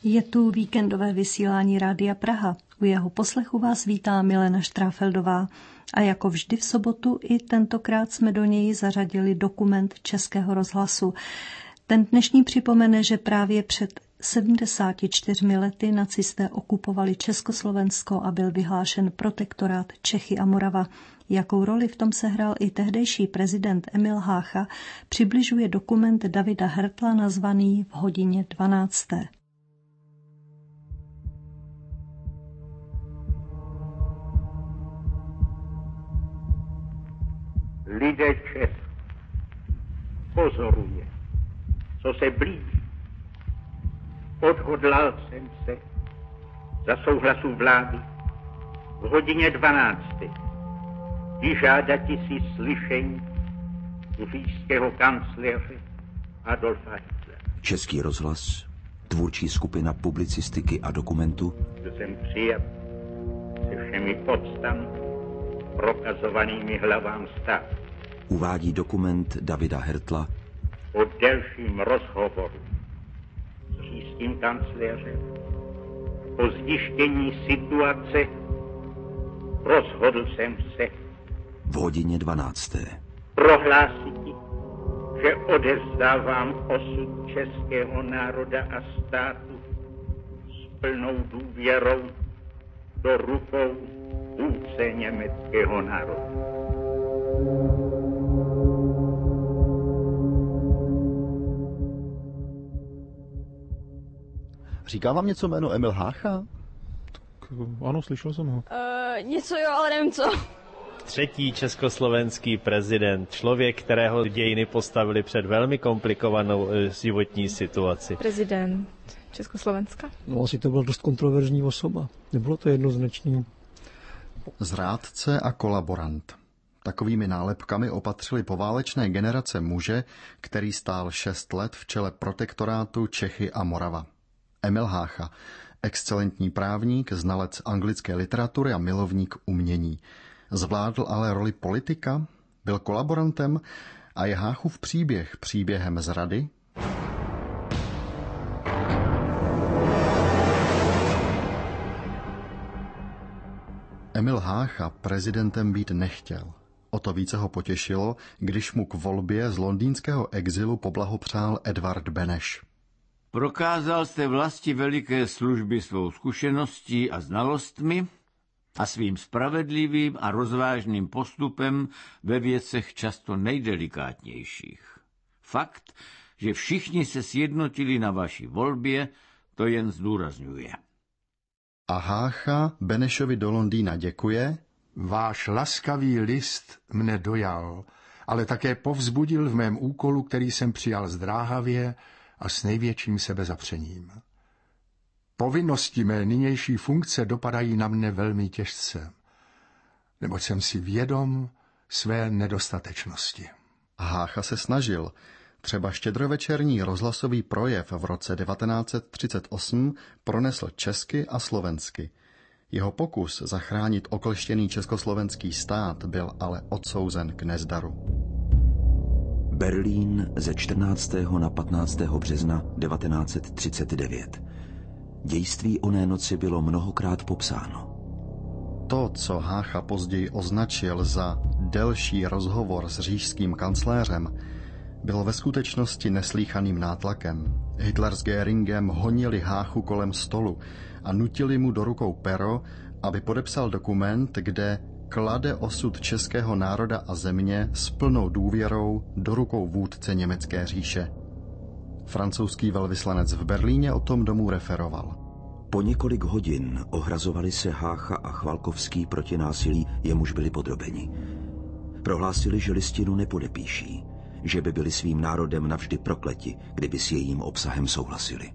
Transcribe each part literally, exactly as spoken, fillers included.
Je tu víkendové vysílání Rádia Praha. U jeho poslechu vás vítá Milena Štráfeldová. A jako vždy v sobotu i tentokrát jsme do něj zařadili dokument Českého rozhlasu. Ten dnešní připomene, že právě před sedmdesáti čtyřmi lety nacisté okupovali Československo a byl vyhlášen protektorát Čechy a Morava. Jakou roli v tom sehrál i tehdejší prezident Emil Hácha, přibližuje dokument Davida Hertla nazvaný V hodině dvanácté. Lidé Čech, pozoruje, co se blíží. Odhodlal jsem se za souhlasu vlády v hodině dvanácté vyžádati si slyšení říšského kancléře Adolfa Hitlera. Český rozhlas, tvůrčí skupina publicistiky a dokumentu. Jsem přijat se všemi podstami prokazovanými hlavám státu. Uvádí dokument Davida Hertla. Po delším rozhovoru s říšským kancléřem, po zjištění situace, rozhodl jsem se v hodině dvanácté prohlásit, že odevzdávám osud českého národa a státu s plnou důvěrou do rukou vůdce německého národa. Říká vám něco jméno Emil Hácha? Tak, ano, slyšel jsem ho. Uh, něco jo, ale nevím co. Třetí československý prezident, člověk, kterého dějiny postavili před velmi komplikovanou životní situaci. Prezident Československa? No, asi to byla dost kontroverzní osoba. Nebylo to jednoznačný. Zrádce a kolaborant. Takovými nálepkami opatřili poválečné generace muže, který stál šest let v čele protektorátu Čechy a Morava. Emil Hácha, excelentní právník, znalec anglické literatury a milovník umění. Zvládl ale roli politika, byl kolaborantem a je Háchův příběh příběhem zrady? Emil Hácha prezidentem být nechtěl. O to více ho potěšilo, když mu k volbě z londýnského exilu poblahopřál Edvard Beneš. Prokázal jste vlasti veliké služby svou zkušeností a znalostmi a svým spravedlivým a rozvážným postupem ve věcech často nejdelikátnějších. Fakt, že všichni se sjednotili na vaší volbě, to jen zdůrazňuje. A Hácha Benešovi do Londýna děkuje. Váš laskavý list mne dojal, ale také povzbudil v mém úkolu, který jsem přijal zdráhavě a s největším sebezapřením. Povinnosti mé nynější funkce dopadají na mne velmi těžce, neboť jsem si vědom své nedostatečnosti. Hácha se snažil. Třeba štědrovečerní rozhlasový projev v roce devatenáct set třicet osm pronesl česky a slovensky. Jeho pokus zachránit okleštěný československý stát byl ale odsouzen k nezdaru. Berlín ze čtrnáctého na patnáctého března devatenáct set třicet devět. Dějství oné noci bylo mnohokrát popsáno. To, co Hácha později označil za delší rozhovor s říšským kancléřem, bylo ve skutečnosti neslýchaným nátlakem. Hitler s Göringem honili Háchu kolem stolu a nutili mu do rukou pero, aby podepsal dokument, kde klade osud českého národa a země s plnou důvěrou do rukou vůdce německé říše. Francouzský velvyslanec v Berlíně o tom domů referoval. Po několik hodin ohrazovali se Hácha a Chvalkovský proti násilí, jemuž byli podrobeni. Prohlásili, že listinu nepodepíší, že by byli svým národem navždy prokleti, kdyby s jejím obsahem souhlasili.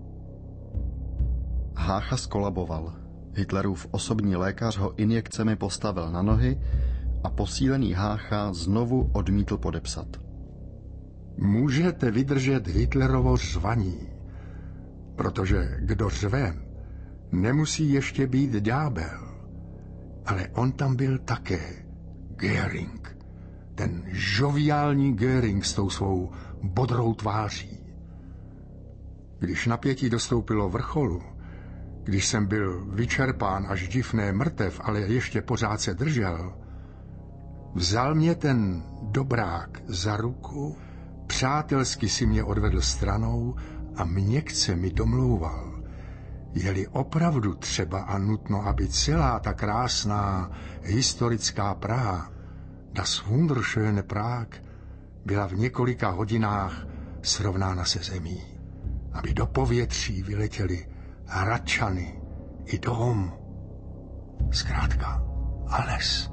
Hácha skolaboval. Hitlerův osobní lékař ho injekcemi postavil na nohy a posílený Hácha znovu odmítl podepsat. Můžete vydržet Hitlerovo řvaní, protože kdo řve, nemusí ještě být ďábel. Ale on tam byl také, Göring. Ten žoviální Göring s tou svou bodrou tváří. Když napětí dostoupilo vrcholu, když jsem byl vyčerpán až divné mrtev, ale ještě pořád se držel, vzal mě ten dobrák za ruku, přátelsky si mě odvedl stranou a měkce mi domlouval, je-li opravdu třeba a nutno, aby celá ta krásná historická Praha, das wunderschöne Prag, byla v několika hodinách srovnána se zemí, aby do povětří vyletěli Hradčany i dom. Zkrátka, alles.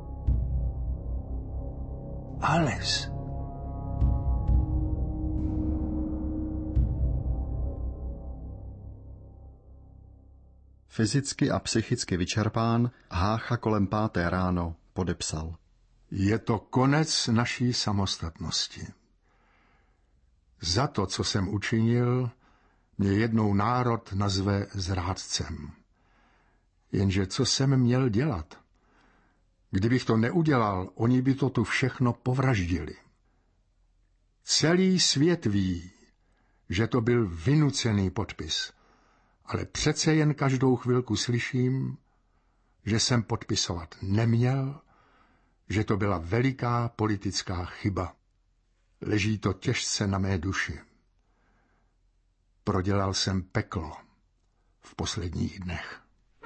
Alles. Fyzicky a psychicky vyčerpán, Hácha kolem páté ráno podepsal. Je to konec naší samostatnosti. Za to, co jsem učinil, mě jednou národ nazve zrádcem. Jenže co jsem měl dělat? Kdybych to neudělal, oni by to tu všechno povraždili. Celý svět ví, že to byl vynucený podpis, ale přece jen každou chvilku slyším, že jsem podpisovat neměl, že to byla veliká politická chyba. Leží to těžce na mé duši. Prodělal jsem peklo v posledních dnech.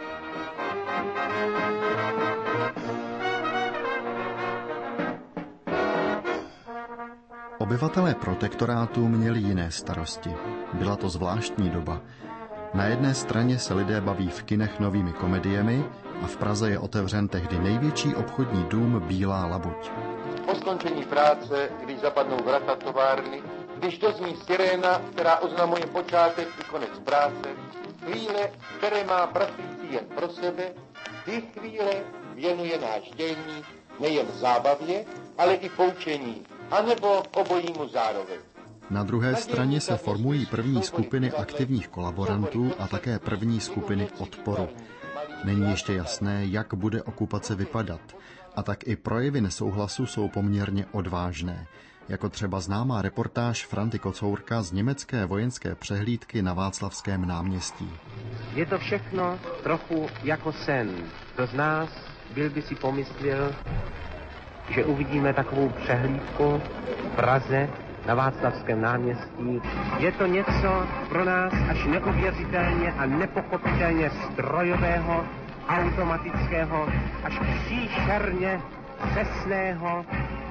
Obyvatelé protektorátu měli jiné starosti. Byla to zvláštní doba. Na jedné straně se lidé baví v kinech novými komediemi a v Praze je otevřen tehdy největší obchodní dům Bílá labuť. Po skončení práce, když zapadnou vrata továrny, když dozní siréna, která oznamuje počátek i konec práce, chvíle, které má pracující jen pro sebe, ty chvíle věnuje náš dělník nejen zábavě, ale i poučení, anebo obojímu zároveň. Na druhé straně se formují první skupiny aktivních kolaborantů a také první skupiny odporu. Není ještě jasné, jak bude okupace vypadat, a tak i projevy nesouhlasu jsou poměrně odvážné, jako třeba známá reportáž Franty Kocourka z německé vojenské přehlídky na Václavském náměstí. Je to všechno trochu jako sen. Kdo z nás byl by si pomyslel, že uvidíme takovou přehlídku v Praze na Václavském náměstí. Je to něco pro nás až neuvěřitelně a nepochopitelně strojového, automatického, až příšerně přesného.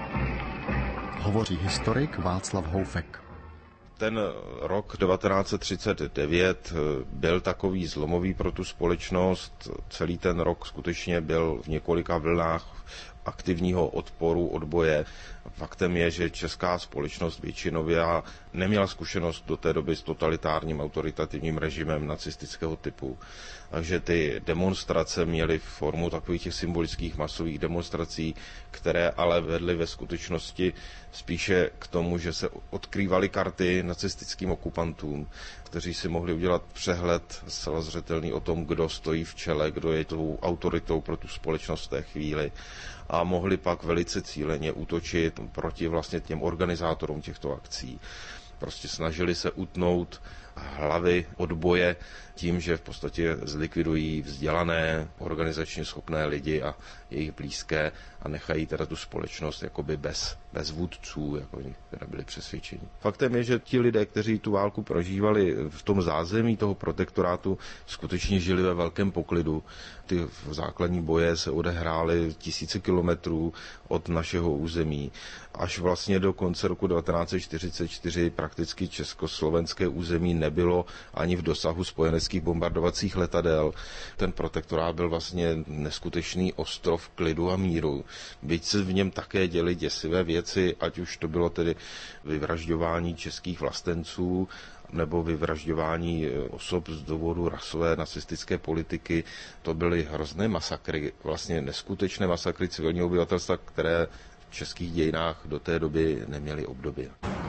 Hovoří historik Václav Houfek. Ten rok devatenáct set třicet devět byl takový zlomový pro tu společnost. Celý ten rok skutečně byl v několika vlnách aktivního odporu, odboje. Faktem je, že česká společnost většinově neměla zkušenost do té doby s totalitárním autoritativním režimem nacistického typu. Takže ty demonstrace měly formu takových těch symbolických masových demonstrací, které ale vedly ve skutečnosti spíše k tomu, že se odkrývaly karty nacistickým okupantům, kteří si mohli udělat přehled zcela zřetelný o tom, kdo stojí v čele, kdo je tou autoritou pro tu společnost v té chvíli, a mohli pak velice cíleně útočit proti vlastně těm organizátorům těchto akcí. Prostě snažili se utnout hlavy odboje tím, že v podstatě zlikvidují vzdělané, organizačně schopné lidi a jejich blízké a nechají teda tu společnost jakoby bez, bez vůdců, jako které byli přesvědčeni. Faktem je, že ti lidé, kteří tu válku prožívali v tom zázemí toho protektorátu, skutečně žili ve velkém poklidu. Ty základní boje se odehrály tisíce kilometrů od našeho území. Až vlastně do konce roku devatenáct set čtyřicet čtyři prakticky československé území nebylo ani v dosahu spojeneckých bombardovacích letadel. Ten protektorát byl vlastně neskutečný ostrov klidu a míru. Byť se v něm také děly děsivé věci, ať už to bylo tedy vyvražďování českých vlastenců, nebo vyvražďování osob z důvodu rasové nacistické politiky. To byly hrozné masakry, vlastně neskutečné masakry civilního obyvatelstva, které v českých dějinách do té doby neměly obdoby.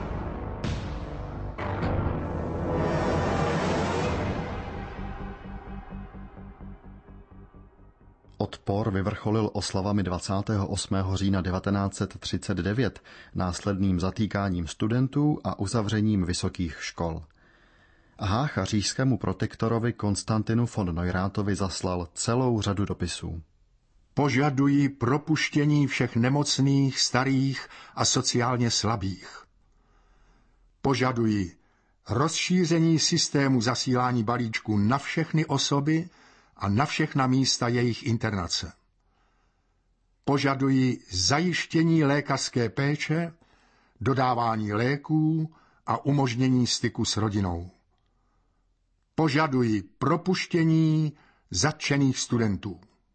Odpor vyvrcholil oslavami dvacátého osmého října devatenáct set třicet devět, následným zatýkáním studentů a uzavřením vysokých škol. Hácha říšskému protektorovi Konstantinu von Neuráthovi zaslal celou řadu dopisů. Požadují propuštění všech nemocných, starých a sociálně slabých. Požadují rozšíření systému zasílání balíčků na všechny osoby a na všechna místa jejich internace. Požadují zajištění lékařské péče, dodávání léků a umožnění styku s rodinou. Požadují propuštění zatčených studentů.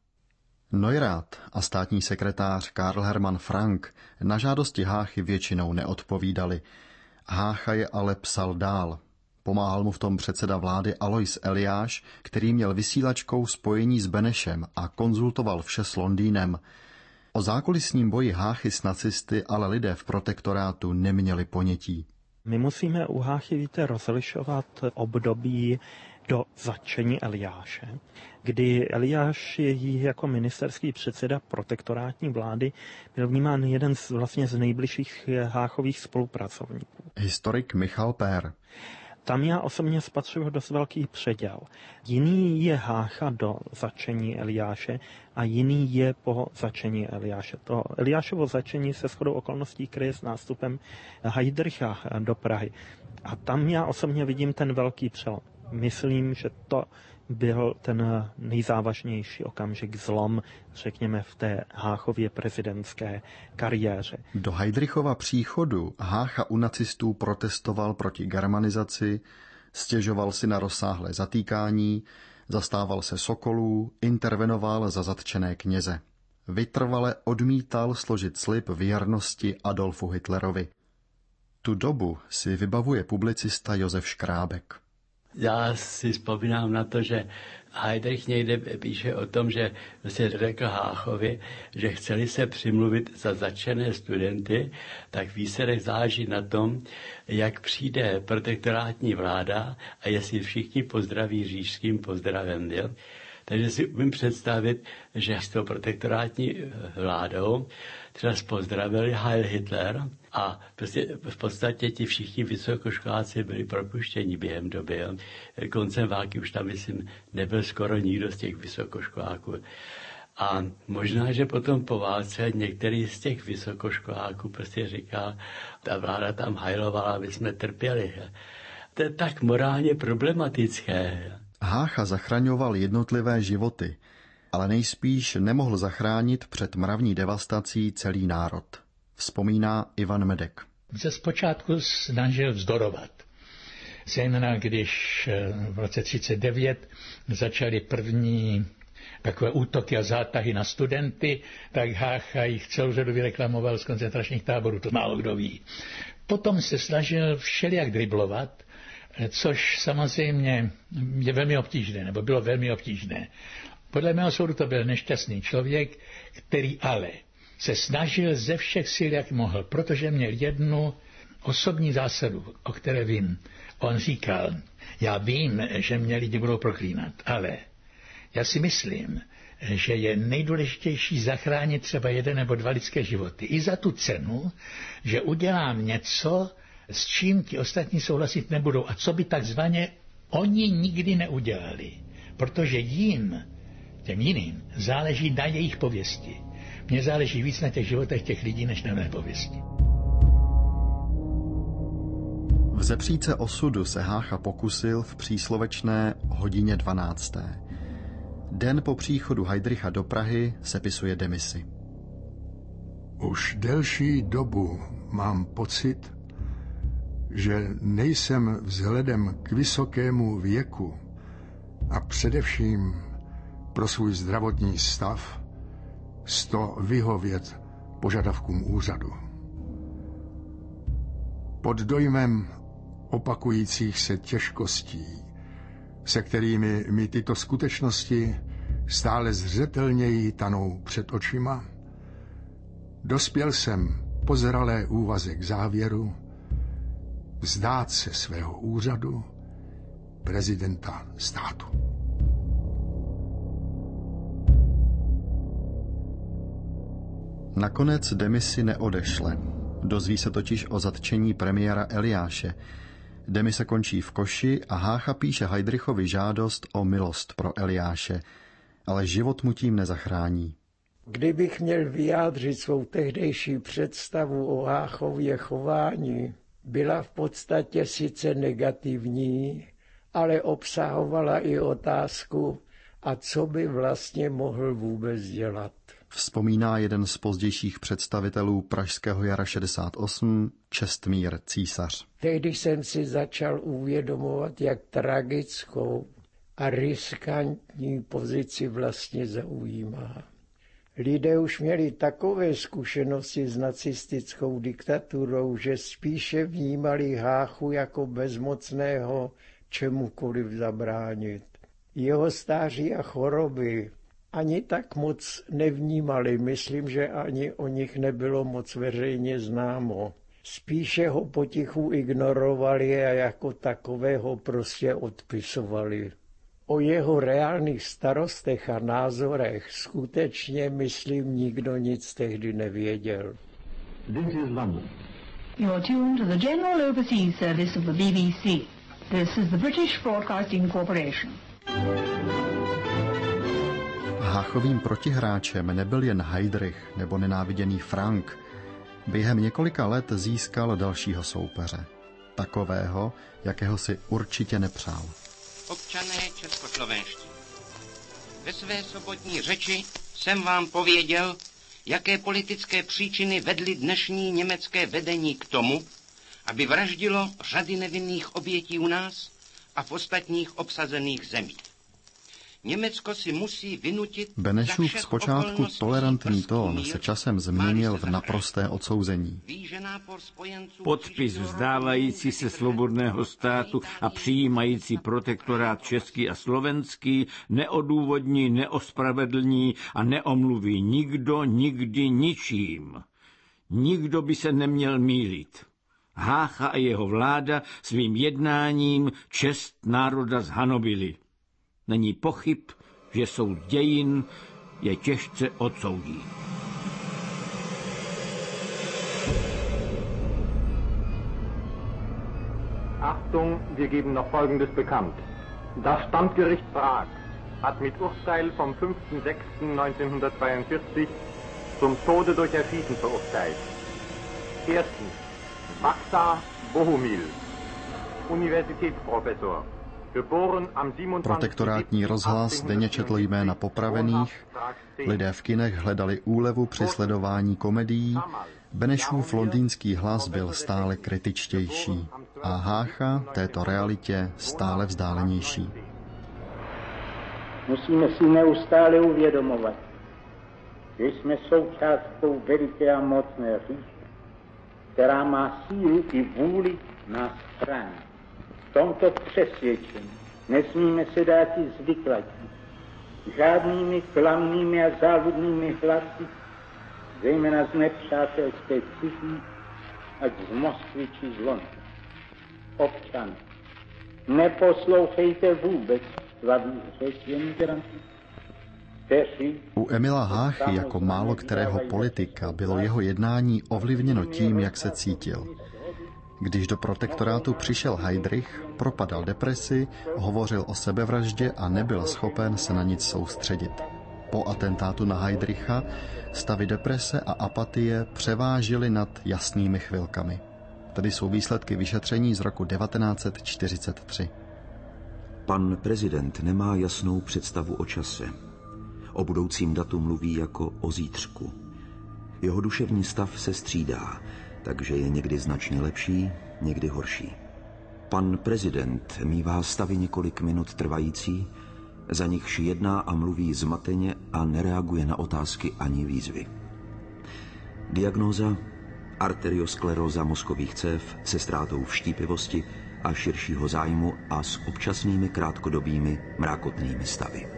Neurath a státní sekretář Karl Hermann Frank na žádosti Háchy většinou neodpovídali. Hácha je ale psal dál. Pomáhal mu v tom předseda vlády Alois Eliáš, který měl vysílačkou spojení s Benešem a konzultoval vše s Londýnem. O zákulisním boji Háchy s nacisty ale lidé v protektorátu neměli ponětí. My musíme u Háchy, víte, rozlišovat období do zatčení Eliáše, kdy Eliáš je jako ministerský předseda protektorátní vlády byl vnímán jeden z vlastně z nejbližších Háchových spolupracovníků. Historik Michal Pér. Tam já osobně spatřuji dost velký předěl. Jiný je Hácha do zatčení Eliáše a jiný je po zatčení Eliáše. To Eliášovo zatčení se shodou okolností kryje s nástupem Heydricha do Prahy. A tam já osobně vidím ten velký přelom. Myslím, že to byl ten nejzávažnější okamžik, zlom, řekněme, v té Háchově prezidentské kariéře. Do Heydrichova příchodu Hácha u nacistů protestoval proti germanizaci, stěžoval si na rozsáhlé zatýkání, zastával se sokolů, intervenoval za zatčené kněze. Vytrvale odmítal složit slib věrnosti Adolfu Hitlerovi. Tu dobu si vybavuje publicista Josef Škrábek. Já si vzpomínám na to, že Heydrich někde píše o tom, že si řekl Háchovi, že chceli se přimluvit za zatčené studenty, tak výsledek záleží na tom, jak přijde protektorátní vláda a jestli všichni pozdraví říšským pozdravem. Jo? Takže si umím představit, že s tou protektorátní vládou třeba pozdravili Heil Hitler a prostě v podstatě ti všichni vysokoškoláci byli propuštěni během doby. Jo. Koncem války už tam, myslím, nebyl skoro nikdo z těch vysokoškoláků. A možná, že potom po válce některý z těch vysokoškoláků prostě říkal, ta vláda tam hajlovala, aby jsme trpěli. To je tak morálně problematické. Hácha zachraňoval jednotlivé životy, ale nejspíš nemohl zachránit před mravní devastací celý národ. Vzpomíná Ivan Medek. Se zpočátku snažil vzdorovat. Zejména když v roce třicet devět začaly první takové útoky a zátahy na studenty, tak Hácha jich celou řadu vyreklamoval z koncentračních táborů, to málo kdo ví. Potom se snažil všelijak driblovat, což samozřejmě je velmi obtížné, nebo bylo velmi obtížné. Podle mého soudu to byl nešťastný člověk, který ale se snažil ze všech sil, jak mohl, protože měl jednu osobní zásadu, o které vím. On říkal, já vím, že mě lidi budou proklínat, ale já si myslím, že je nejdůležitější zachránit třeba jeden nebo dva lidské životy. I za tu cenu, že udělám něco, s čím ti ostatní souhlasit nebudou a co by takzvaně oni nikdy neudělali. Protože jim, těm jiným, záleží na jejich pověsti. Mně záleží víc na těch životech těch lidí, než na mé pověsti. V zepříce osudu se Hácha pokusil v příslovečné hodině dvanácté. Den po příchodu Heydricha do Prahy sepisuje demisi. Už delší dobu mám pocit, že nejsem vzhledem k vysokému věku a především pro svůj zdravotní stav sto vyhovět požadavkům úřadu. Pod dojmem opakujících se těžkostí, se kterými mi tyto skutečnosti stále zřetelněji tanou před očima, dospěl jsem po zralé úvaze k závěru vzdát se svého úřadu prezidenta státu. Nakonec demisi neodešle. Dozví se totiž o zatčení premiéra Eliáše. Demise končí v koši a Hácha píše Heydrichovi žádost o milost pro Eliáše, ale život mu tím nezachrání. Kdybych měl vyjádřit svou tehdejší představu o Háchově chování, byla v podstatě sice negativní, ale obsahovala i otázku, a co by vlastně mohl vůbec dělat. Vzpomíná jeden z pozdějších představitelů Pražského jara šedesát osm, Čestmír Císař. Tehdy jsem si začal uvědomovat, jak tragickou a riskantní pozici vlastně zaujímá. Lidé už měli takové zkušenosti s nacistickou diktaturou, že spíše vnímali Háchu jako bezmocného čemukoliv zabránit. Jeho stáří a choroby ani tak moc nevnímali, myslím, že ani o nich nebylo moc veřejně známo. Spíše ho potichu ignorovali a jako takového prostě odpisovali. O jeho reálných starostech a názorech skutečně, myslím, nikdo nic tehdy nevěděl. This is London. You are tuned to the General Overseas Service of the B B C. This is the British Broadcasting Corporation. Háchovým protihráčem nebyl jen Heydrich nebo nenáviděný Frank. Během několika let získal dalšího soupeře. Takového, jakého si určitě nepřál. Občané českoslovenští, ve své sobotní řeči jsem vám pověděl, jaké politické příčiny vedly dnešní německé vedení k tomu, aby vraždilo řady nevinných obětí u nás a v ostatních obsazených zemích. Německo si musí vynutit... Benešův zpočátku tolerantní tón se časem změnil v naprosté odsouzení. Podpis vzdávající se svobodného státu a přijímající protektorát český a slovenský neodůvodní, neospravedlní a neomluví nikdo nikdy ničím. Nikdo by se neměl mýlit. Hácha a jeho vláda svým jednáním čest národa zhanobili. Není pochyb, že soud dějin je těžce odsoudí. Achtung, wir geben noch Folgendes bekannt. Das Standgericht Prag hat mit Urteil vom fünften sechsten neunzehnhundertzweiundvierzig zum Tode durch Erschießen verurteilt. Erstens Baksa Bohumil, Universitätsprofessor. Protektorátní rozhlas denně četl jména popravených, lidé v kinech hledali úlevu při sledování komedií, Benešův londýnský hlas byl stále kritičtější a Hácha této realitě stále vzdálenější. Musíme si neustále uvědomovat, že jsme součástkou veliké a mocné říše, která má sílu i vůli na straně. V tomto přesvědčení nesmíme se dát i zvyklatit žádnými klamnými a záludnými hlasy, zejména z nepřátelské cizí, ať z Moskvy či z Londýna. Občané, neposlouchejte vůbec slabých řečí emigrantů. U Emila Háchy jako málo kterého politika bylo jeho jednání ovlivněno tím, jak se cítil. Když do protektorátu přišel Heydrich, propadal depresi, hovořil o sebevraždě a nebyl schopen se na nic soustředit. Po atentátu na Heydricha stavy deprese a apatie převážily nad jasnými chvilkami. Tady jsou výsledky vyšetření z roku devatenáct set čtyřicet tři. Pan prezident nemá jasnou představu o čase. O budoucím datu mluví jako o zítřku. Jeho duševní stav se střídá, takže je někdy značně lepší, někdy horší. Pan prezident mívá stavy několik minut trvající, za nichž jedná a mluví zmateně a nereaguje na otázky ani výzvy. Diagnóza: arterioskleróza mozkových cév se ztrátou vštípivosti a širšího zájmu a s občasnými krátkodobými mrákotnými stavy.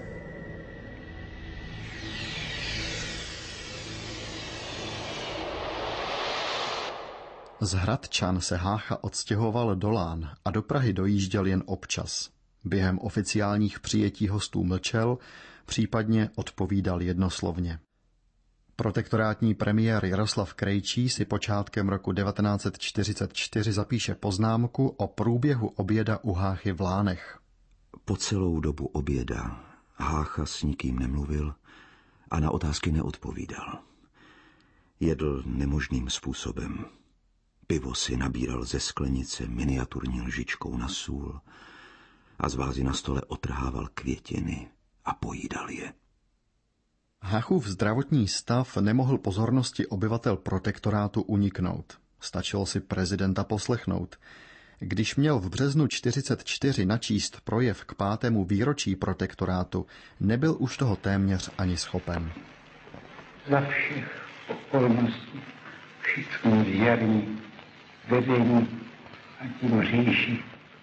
Z Hradčan se Hácha odstěhoval do Lán a do Prahy dojížděl jen občas. Během oficiálních přijetí hostů mlčel, případně odpovídal jednoslovně. Protektorátní premiér Jaroslav Krejčí si počátkem roku devatenáct set čtyřicet čtyři zapíše poznámku o průběhu oběda u Háchy v Lánech. Po celou dobu oběda Hácha s nikým nemluvil a na otázky neodpovídal. Jedl nemožným způsobem. Pivo si nabíral ze sklenice miniaturní lžičkou na sůl a z vázy na stole otrhával květiny a pojídal je. Háchův zdravotní stav nemohl pozornosti obyvatel protektorátu uniknout. Stačilo si prezidenta poslechnout. Když měl v březnu čtyřicet čtyři načíst projev k pátému výročí protektorátu, nebyl už toho téměř ani schopen. Za všech okolností všichni věrní vedení a tím říši,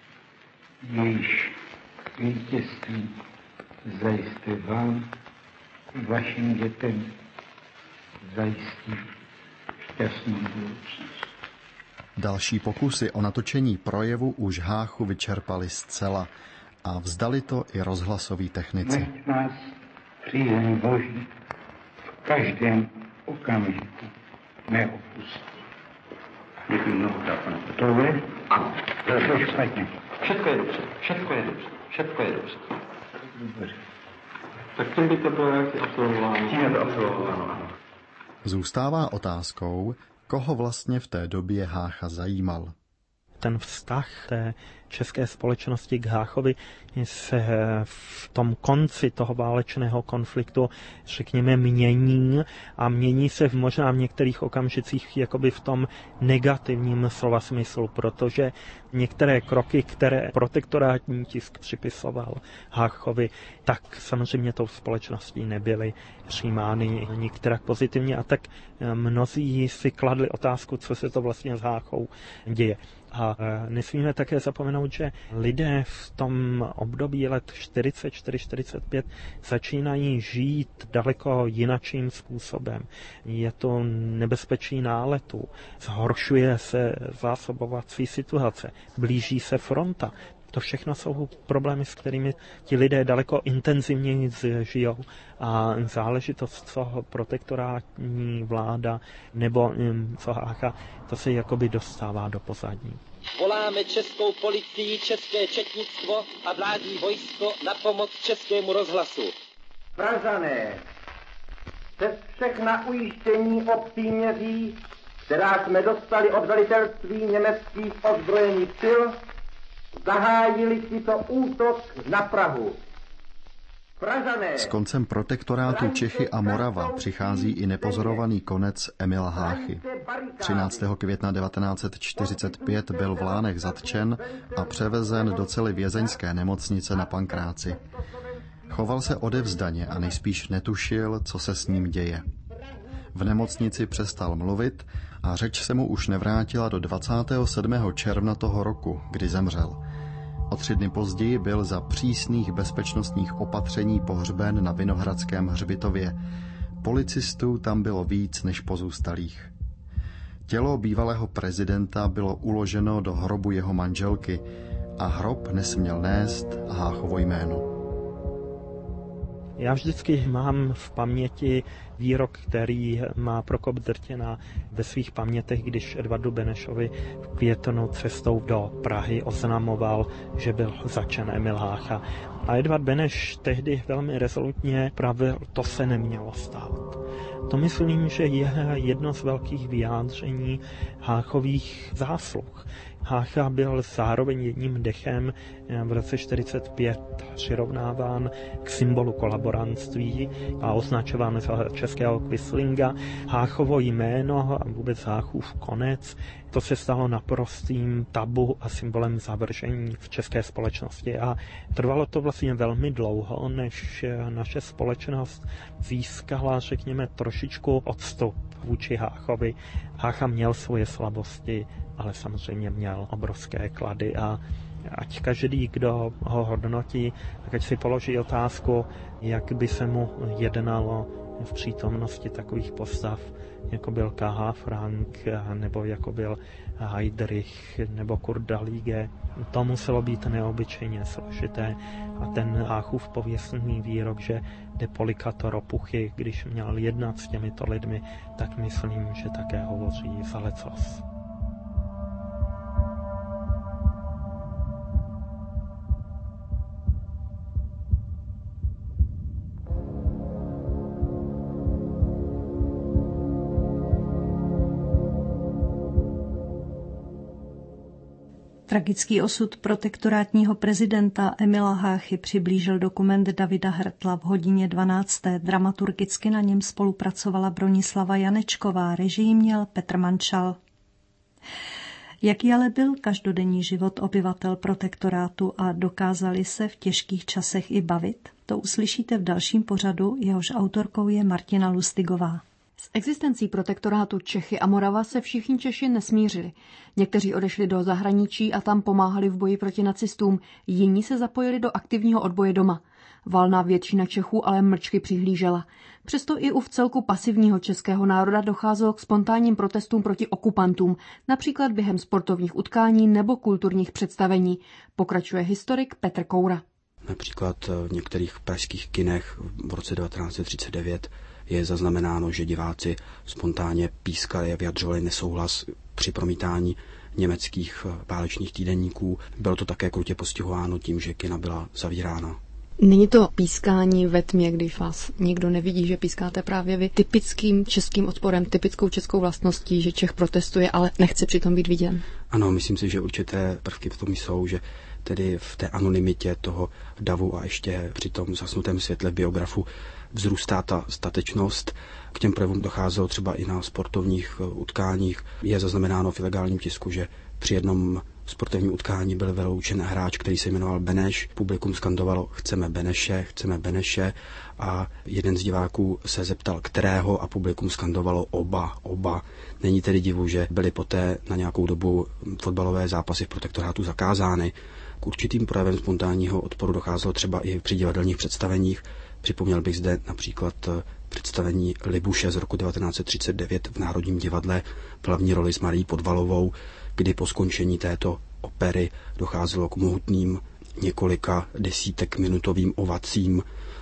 jejíž vítězství zajisté vám i vašim dětem zajistí šťastnou budoucnost. Další pokusy o natočení projevu už Háchu vyčerpali zcela a vzdali to i rozhlasoví technici. Nechť nás přízeň Boží v každém okamžiku neopustí. Děkuji mnohokrát, pane. To je? Ano. To je špatně. Všechno je dobře, všechno je dobře, všechno je dobře. Dobře. Tak tím by to bylo reakci absolvováno. Tím je to absolvováno, ano. Zůstává otázkou, koho vlastně v té době Hácha zajímal. Ten vztah té české společnosti k Háchovi se v tom konci toho válečného konfliktu, řekněme, mění a mění se v možná v některých okamžicích jakoby v tom negativním slova smyslu, protože některé kroky, které protektorátní tisk připisoval Háchovi, tak samozřejmě tou společností nebyly přijímány nikterak pozitivně a tak mnozí si kladli otázku, co se to vlastně s Háchou děje. A nesmíme také zapomenout, že lidé v tom období let čtyřicet čtyři čtyřicet pět začínají žít daleko jinačím způsobem. Je to nebezpečí náletu, zhoršuje se zásobovací situace, blíží se fronta. To všechno jsou problémy, s kterými ti lidé daleko intenzivněji žijou a záležitost, co protektorátní vláda nebo co Hácha, to se jakoby dostává do pozadí. Voláme českou policii, české četnictvo a vládní vojsko na pomoc českému rozhlasu. Pražané, přes všechna ujištění o příměří, která jsme dostali od velitelství německých ozbrojených sil, zahájili tito útok na Prahu. Pražané, s koncem protektorátu Čechy a Morava přichází i nepozorovaný konec Emila Háchy. třináctého května devatenáct set čtyřicet pět byl v Lánech zatčen a převezen do celé vězeňské nemocnice na Pankráci. Choval se odevzdaně a nejspíš netušil, co se s ním děje. V nemocnici přestal mluvit a řeč se mu už nevrátila do dvacátého sedmého června toho roku, kdy zemřel. O tři dny později byl za přísných bezpečnostních opatření pohřben na Vinohradském hřbitově. Policistů tam bylo víc než pozůstalých. Tělo bývalého prezidenta bylo uloženo do hrobu jeho manželky a hrob nesměl nést Háchovo jméno. Já vždycky mám v paměti výrok, který má Prokop Drtina ve svých pamětech, když Edvardu Benešovi v květnu cestou do Prahy oznamoval, že byl zatčen Emil Hácha. A Edvard Beneš tehdy velmi rezolutně pravil, to se nemělo stát. To myslím, že je jedno z velkých vyjádření Háchových zásluh. Hácha byl zároveň jedním dechem v roce čtyřicet pět přirovnáván k symbolu kolaborantství a označován za českého Quislinga. Háchovo jméno a vůbec Háchův konec, to se stalo naprostým tabu a symbolem zavržení v české společnosti. A trvalo to vlastně velmi dlouho, než naše společnost získala, řekněme, trošičku odstup vůči Háchovi. Hácha měl svoje slabosti, ale samozřejmě měl obrovské klady a ať každý, kdo ho hodnotí, tak ať si položí otázku, jak by se mu jednalo v přítomnosti takových postav, jako byl K H. Frank, nebo jako byl Heydrich, nebo Kurt Dalige. To muselo být neobyčejně složité a ten Háchův pověstný výrok, že de policato ropuchy, když měl jednat s těmito lidmi, tak myslím, že také hovoří za lecos. Tragický osud protektorátního prezidenta Emila Háchy přiblížil dokument Davida Hrtla v hodině dvanácté. Dramaturgicky na něm spolupracovala Bronislava Janečková, režii měl Petr Mančal. Jaký ale byl každodenní život obyvatel protektorátu a dokázali se v těžkých časech i bavit? To uslyšíte v dalším pořadu, jehož autorkou je Martina Lustigová. S existencí protektorátu Čechy a Morava se všichni Češi nesmířili. Někteří odešli do zahraničí a tam pomáhali v boji proti nacistům, jiní se zapojili do aktivního odboje doma. Valná většina Čechů ale mlčky přihlížela. Přesto i u vcelku pasivního českého národa docházelo k spontánním protestům proti okupantům, například během sportovních utkání nebo kulturních představení, pokračuje historik Petr Koura. Například v některých pražských kinech v roce devatenáct set třicet devět je zaznamenáno, že diváci spontánně pískali a vyjadřovali nesouhlas při promítání německých válečných týdeníků. Bylo to také krutě postihováno tím, že kina byla zavírána. Není to pískání ve tmě, když vás nikdo nevidí, že pískáte právě vy typickým českým odporem, typickou českou vlastností, že Čech protestuje, ale nechce přitom být viděn? Ano, myslím si, že určité prvky v tom jsou, že tedy v té anonymitě toho davu a ještě při tom zasnutém světle biografu vzrůstá ta statečnost. K těm projevům docházelo třeba i na sportovních utkáních. Je zaznamenáno v ilegálním tisku, že při jednom sportovním utkání byl vyloučen hráč, který se jmenoval Beneš. Publikum skandovalo chceme Beneše, chceme Beneše a jeden z diváků se zeptal kterého a publikum skandovalo oba, oba. Není tedy divu, že byly poté na nějakou dobu fotbalové zápasy v protektorátu zakázány. K určitým projevem spontánního odporu docházelo třeba i při divadelních představeních. Připomněl bych zde například představení Libuše z roku devatenáct set třicet devět v Národním divadle v hlavní roli s Marií Podvalovou, kdy po skončení této opery docházelo k mohutným několika desítek minutovým ovacím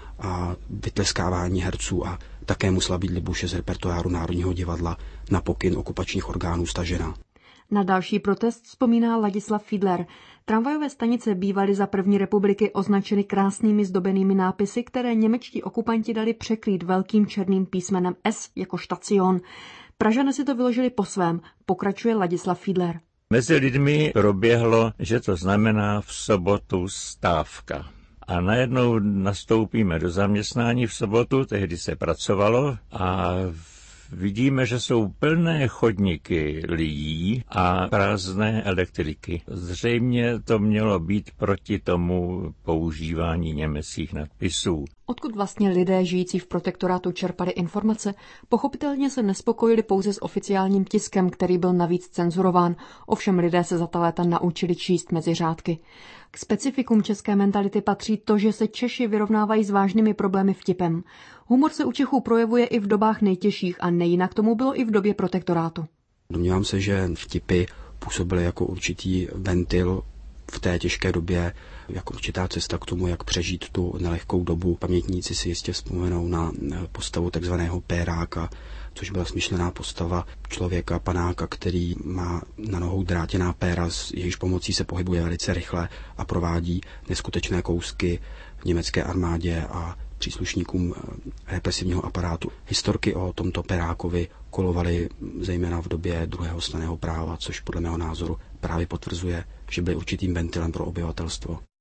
a vytleskávání herců a také musela být Libuše z repertoáru Národního divadla na pokyn okupačních orgánů stažena. Na další protest vzpomíná Ladislav Fiedler. Tramvajové stanice bývaly za první republiky označeny krásnými zdobenými nápisy, které němečtí okupanti dali překrýt velkým černým písmenem S jako štacion. Pražané si to vyložili po svém, pokračuje Ladislav Fiedler. Mezi lidmi proběhlo, že to znamená v sobotu stávka. A najednou nastoupíme do zaměstnání v sobotu, tehdy se pracovalo a vidíme, že jsou plné chodníky lidí a prázdné elektriky. Zřejmě to mělo být proti tomu používání německých nadpisů. Odkud vlastně lidé žijící v protektorátu čerpali informace? Pochopitelně se nespokojili pouze s oficiálním tiskem, který byl navíc cenzurován. Ovšem lidé se za ta léta naučili číst mezi řádky. K specifikům české mentality patří to, že se Češi vyrovnávají s vážnými problémy vtipem. Humor se u Čechů projevuje i v dobách nejtěžších a nejinak tomu bylo i v době protektorátu. Domnívám se, že vtipy působily jako určitý ventil v té těžké době, jako určitá cesta k tomu, jak přežít tu nelehkou dobu. Pamětníci si jistě vzpomenou na postavu takzvaného péráka, což byla smyšlená postava člověka, panáka, který má na nohou drátěná péra, s jejíž pomocí se pohybuje velice rychle a provádí neskutečné kousky v německé armádě a příslušníkům represivního aparátu. Historky o tomto perákovi kolovaly zejména v době druhého stanného práva, což podle mého názoru právě potvrzuje, že byl určitým ventilem pro obyvatelstvo.